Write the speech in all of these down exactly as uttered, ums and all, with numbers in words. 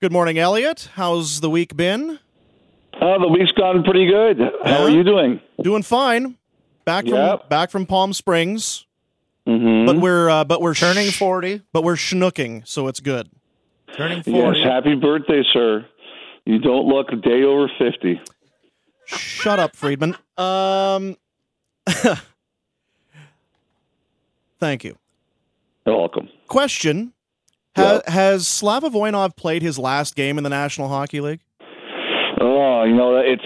Good morning, Elliot. How's the week been? Uh, the week's gone pretty good. How Yeah. are you doing? Doing fine. Back from Yep. back from Palm Springs, Mm-hmm. but we're uh, but we're Turning sh- forty. but we're schnooking, so it's good. Turning Yes, forty. happy birthday, sir. You don't look a day over fifty. Shut up, Friedman. Um, thank you. You're welcome. Question: ha- Has Slava Voinov played his last game in the National Hockey League? Oh, you know, it's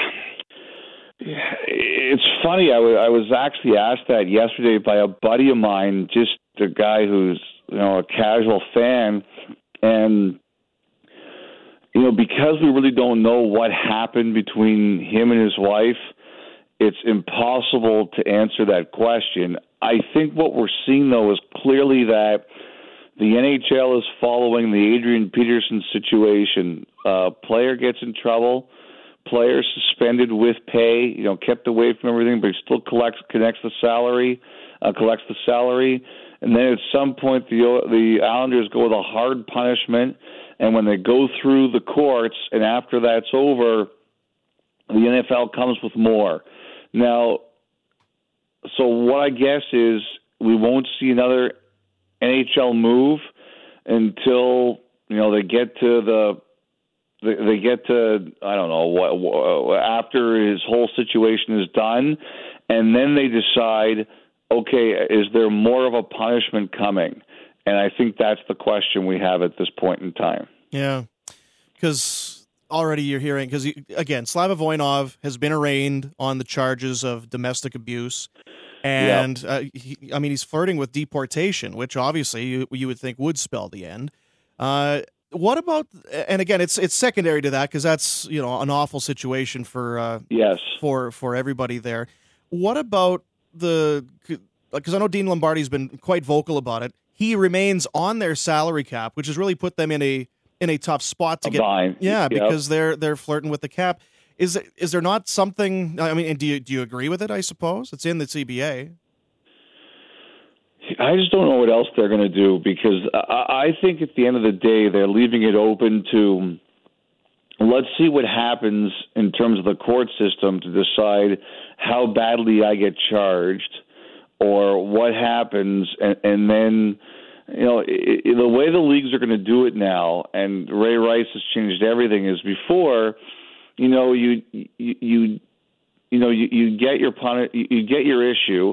it's funny. I was I was actually asked that yesterday by a buddy of mine, just a guy who's you know a casual fan, and you know because we really don't know what happened between him and his wife, it's impossible to answer that question. I think what we're seeing though is clearly that the N H L is following the Adrian Peterson situation. Uh, player gets in trouble, player suspended with pay, you know, kept away from everything, but he still collects connects the salary, uh, collects the salary, and then at some point the the Islanders go with a hard punishment, and when they go through the courts, and after that's over, the N F L comes with more. Now, so what I guess is we won't see another N H L move until you know they get to the they, they get to I don't know what, what after his whole situation is done, and then they decide, okay, is there more of a punishment coming? And I think that's the question we have at this point in time. Yeah, because already you're hearing because again, Slava Voinov has been arraigned on the charges of domestic abuse. And, uh, he, I mean, he's flirting with deportation, which obviously you, you would think would spell the end. Uh, what about, and again, it's it's secondary to that because that's, you know, an awful situation for uh, yes for for everybody there. What about the, because I know Dean Lombardi's been quite vocal about it. He remains on their salary cap, which has really put them in a in a tough spot to a get. bind. Yeah, Yep. because they're they're flirting with the cap. Is is there not something? I mean, and do you do you agree with it? I suppose it's in the C B A. I just don't know what else they're going to do because I, I think at the end of the day they're leaving it open to let's see what happens in terms of the court system to decide how badly I get charged or what happens, and, and then you know it, it, the way the leagues are going to do it now, and Ray Rice has changed everything. Is before. You know, you you you, you know you, you get your puni- you get your issue.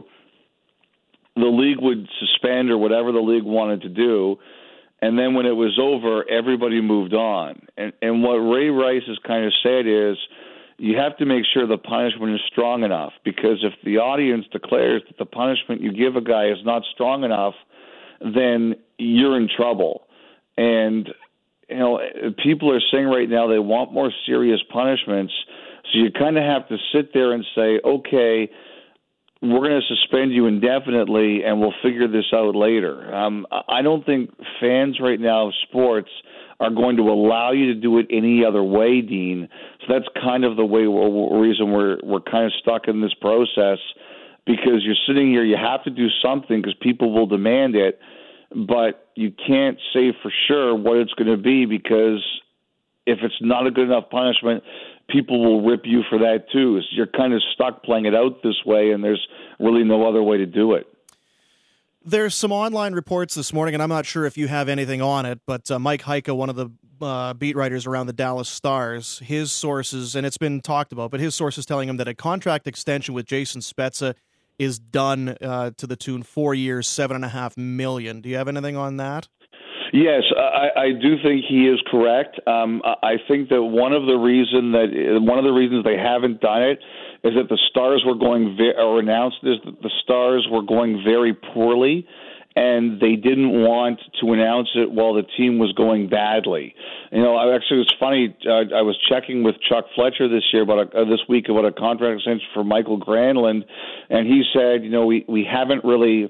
The league would suspend or whatever the league wanted to do, and then when it was over, everybody moved on. And and what Ray Rice has kind of said is, you have to make sure the punishment is strong enough, because if the audience declares that the punishment you give a guy is not strong enough, then you're in trouble. And you know, people are saying right now they want more serious punishments, so you kind of have to sit there and say, okay, we're going to suspend you indefinitely, and we'll figure this out later. Um, I don't think fans right now of sports are going to allow you to do it any other way, Dean. So that's kind of the way we're, reason we're we're kind of stuck in this process, because you're sitting here, you have to do something because people will demand it, but you can't say for sure what it's going to be, because if it's not a good enough punishment, people will rip you for that too. So you're kind of stuck playing it out this way, and there's really no other way to do it. There's some online reports this morning, and I'm not sure if you have anything on it, but uh, Mike Heika, one of the uh, beat writers around the Dallas Stars, his sources, and it's been talked about, but his sources telling him that a contract extension with Jason Spezza is done uh, to the tune four years, seven and a half million. Do you have anything on that? Yes, I, I do think he is correct. Um, I think that one of the reason that one of the reasons they haven't done it is that the Stars were going ve- or announced is that the Stars were going very poorly, and they didn't want to announce it while the team was going badly. You know, I actually it was funny. Uh, I was checking with Chuck Fletcher this year about a, uh, this week about a contract extension for Michael Granlund, and he said, you know, we we haven't really.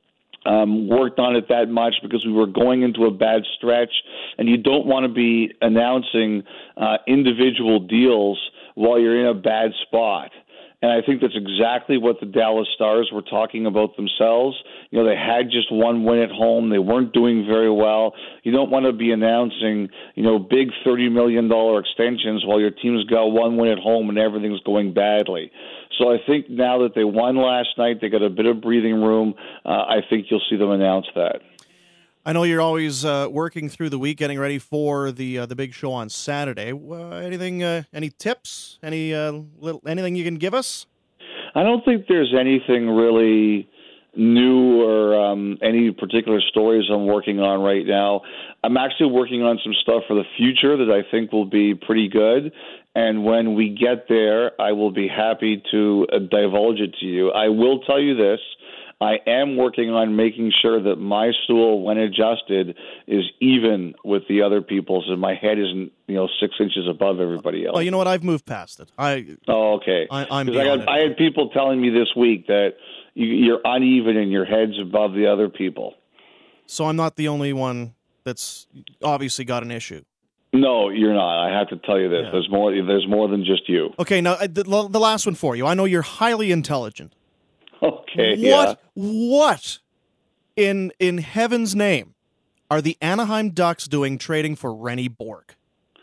Um, worked on it that much because we were going into a bad stretch, and you don't want to be announcing uh, individual deals while you're in a bad spot. And I think that's exactly what the Dallas Stars were talking about themselves. You know, they had just one win at home. They weren't doing very well. You don't want to be announcing, you know, big thirty million dollars extensions while your team's got one win at home and everything's going badly. So I think now that they won last night, they got a bit of breathing room. Uh, I think you'll see them announce that. I know you're always uh, working through the week, getting ready for the uh, the big show on Saturday. Uh, anything? Uh, any tips? Any uh, little anything you can give us? I don't think there's anything really new or um, any particular stories I'm working on right now. I'm actually working on some stuff for the future that I think will be pretty good. And when we get there, I will be happy to uh, divulge it to you. I will tell you this. I am working on making sure that my stool, when adjusted, is even with the other people's, and my head isn't, you know, six inches above everybody else. Well, you know what? I've moved past it. I oh, okay. I, I'm. I, beyond got, I it. had people telling me this week that you, you're uneven and your head's above the other people. So I'm not the only one that's obviously got an issue. No, you're not. I have to tell you this. Yeah. There's more. There's more than just you. Okay, now the, the last one for you. I know you're highly intelligent. Okay. What? Yeah. What? In in heaven's name, are the Anaheim Ducks doing trading for Rennie Bork?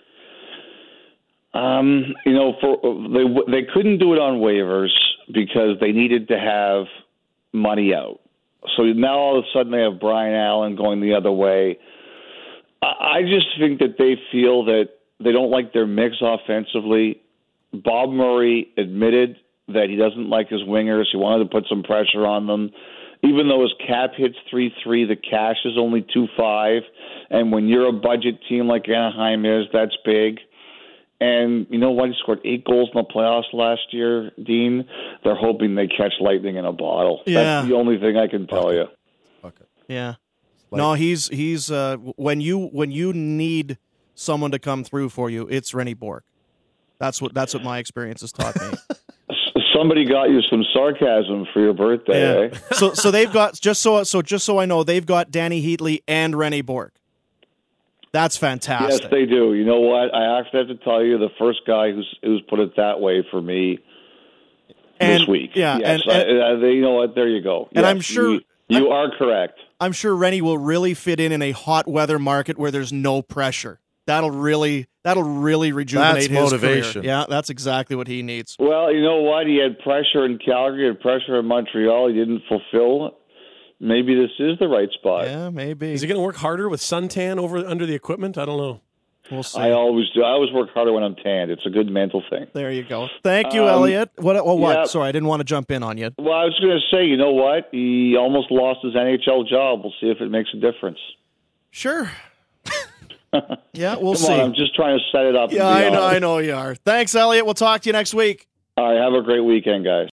Um, you know, for they they couldn't do it on waivers because they needed to have money out. So now all of a sudden they have Brian Allen going the other way. I, I just think that they feel that they don't like their mix offensively. Bob Murray admitted that he doesn't like his wingers. He wanted to put some pressure on them. Even though his cap hits three three, the cash is only two five. And when you're a budget team like Anaheim is, that's big. And you know what? He scored eight goals in the playoffs last year, Dean. They're hoping they catch lightning in a bottle. Yeah. That's the only thing I can tell you. Okay. Yeah. Like, no, he's he's uh, when you when you need someone to come through for you, it's Rennie Bork. That's what that's what my experience has taught me. Somebody got you some sarcasm for your birthday, Yeah. eh? so so they've got just so so just so I know, they've got Danny Heatley and Rennie Bork. That's fantastic. Yes, they do. You know what? I actually have to tell you, the first guy who's who's put it that way for me and, this week. Yeah, yes, and, and, I, I, they, you know what? There you go. And yes, I'm sure you, you I'm, are correct. I'm sure Rennie will really fit in in a hot weather market where there's no pressure. That'll really that'll really rejuvenate That's his motivation. career. Yeah, that's exactly what he needs. Well, you know what? He had pressure in Calgary, he had pressure in Montreal. He didn't fulfill. Maybe this is the right spot. Yeah, maybe. Is he going to work harder with suntan over under the equipment? I don't know. We'll see. I always do. I always work harder when I'm tanned. It's a good mental thing. There you go. Thank you, Um, Elliot. What? Oh, what? yeah. Sorry, I didn't want to jump in on you. Well, I was going to say, you know what? He almost lost his N H L job. We'll see if it makes a difference. Sure. Yeah, we'll Come see. on, I'm just trying to set it up. Yeah, and be I know. honest. I know you are. Thanks, Elliot. We'll talk to you next week. All right, have a great weekend, guys.